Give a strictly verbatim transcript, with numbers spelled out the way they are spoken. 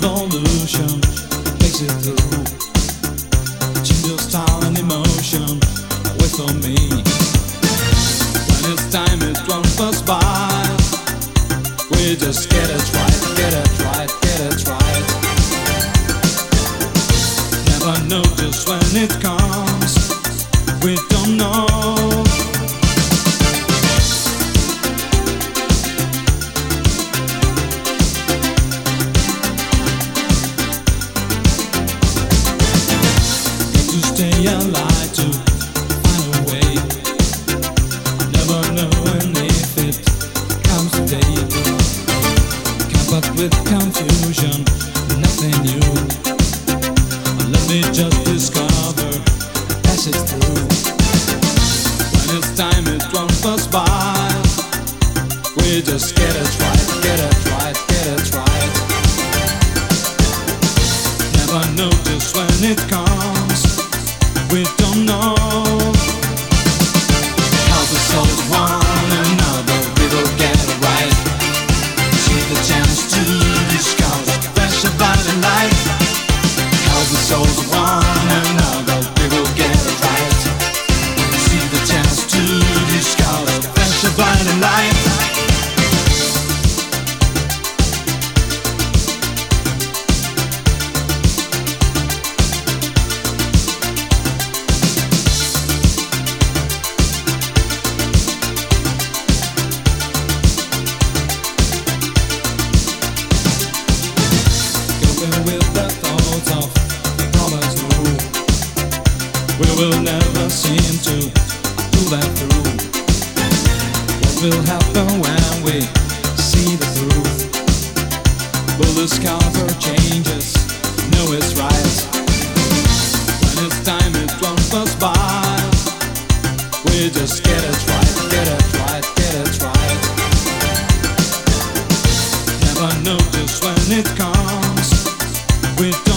revolution makes it through. Changes style and emotion, wait for me. When it's time it won't pass by. We just get it right, get it right, get it right. Never know just when it comes. We don't know. Stay alive to find a way. I never know when if it comes today. Come up with confusion, nothing new. Let me just discover, pass it through. When it's time it won't pass by. We just get it right, get it right, get it right. Never know just when it comes. We don't know how the souls one another. We will get it right. See the chance to discover fresh about the light. How the souls one another. We will get it right. See the chance to discover fresh about the light. With the thoughts of promise through, we will never seem to pull that through. What will happen when we see the truth? Will discover changes, know it's right. When it's time it won't pass by. We just get it right, get it right, get it right. Never know just when it comes. We